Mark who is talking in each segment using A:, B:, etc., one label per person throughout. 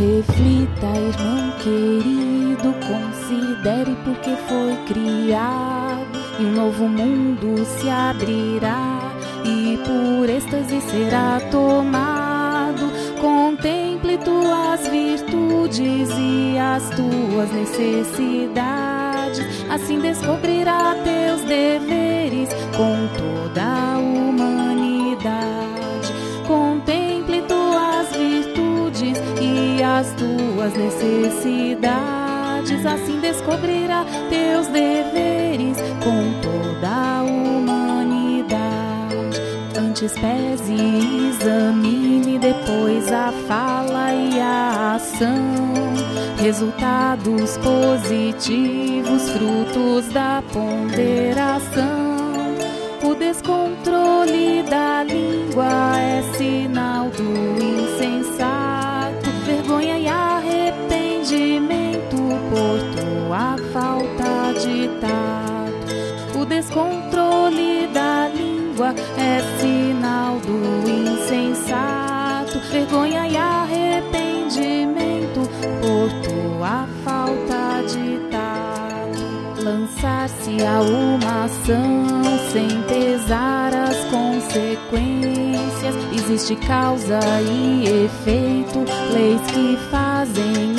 A: Reflita, irmão querido, considere porque foi criado, e um novo mundo se abrirá, e por êxtase será tomado. Contemple tuas virtudes e as tuas necessidades, assim descobrirá teus deveres com toda a humanidade. Contemple tuas virtudes e as tuas necessidades, assim descobrirá teus deveres com toda a humanidade. Antes pese e examine, depois a fala e a ação, resultados positivos, frutos da ponderação. O descontrole da língua é sinal do insensato, vergonha e arrependimento por tua falta de tato. O descontrole da língua é sinal do insensato, vergonha e arrependimento por tua falta de tato. Lançar-se a uma ação sem pesar as consequências. Existe causa e efeito, leis que fazem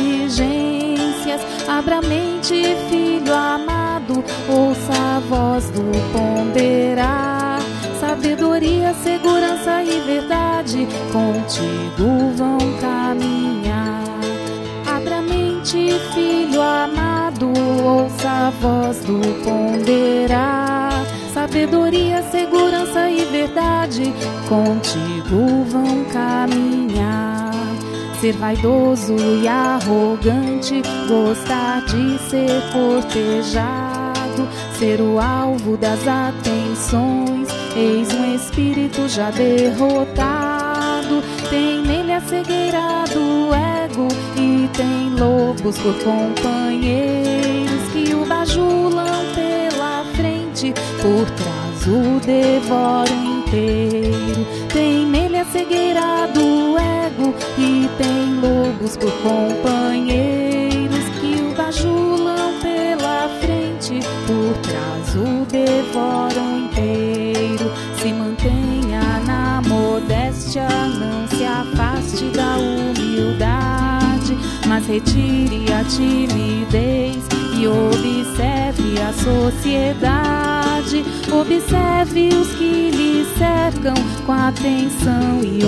A: exigências. Abra a mente, filho amado, ouça a voz do ponderar. Sabedoria, segurança e verdade contigo vão caminhar. Abra a mente, filho amado, ouça a voz do ponderar. Sabedoria, segurança e verdade contigo vão caminhar. Ser vaidoso e arrogante, gostar de ser cortejado, ser o alvo das atenções, eis um espírito já derrotado. Tem nele a cegueira do ego e tem lobos por companheiros que o bajulam pela frente, por trás o devoram inteiro. Tem nele a cegueira do ego e tem lobos por companheiros que o bajulam pela frente, por trás o devoram inteiro. Se mantenha na modéstia, não se afaste da humildade, mas retire a timidez e observe a sociedade. Observe os que lhe cercam com atenção e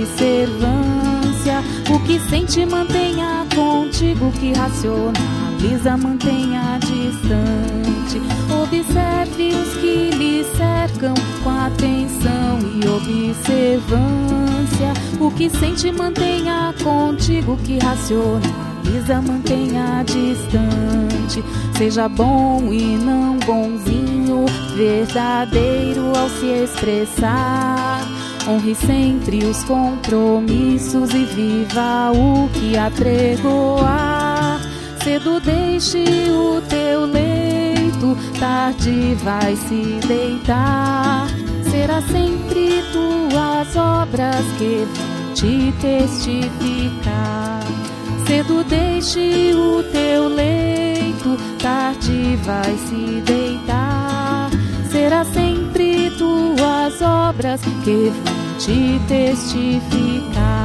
A: observância. O que sente mantenha contigo, o que racionaliza mantenha distante. Observe os que lhe cercam com atenção e observância. O que sente mantenha contigo, o que racionaliza mantenha distante. Seja bom e não bonzinho, verdadeiro ao se expressar. Honre sempre os compromissos e viva o que apregoar. Cedo deixe o teu leito, tarde vai se deitar. Será sempre tuas obras que vão te testificar. Cedo deixe o teu leito, tarde vai se deitar. Será sempre tuas obras que vão te testificar.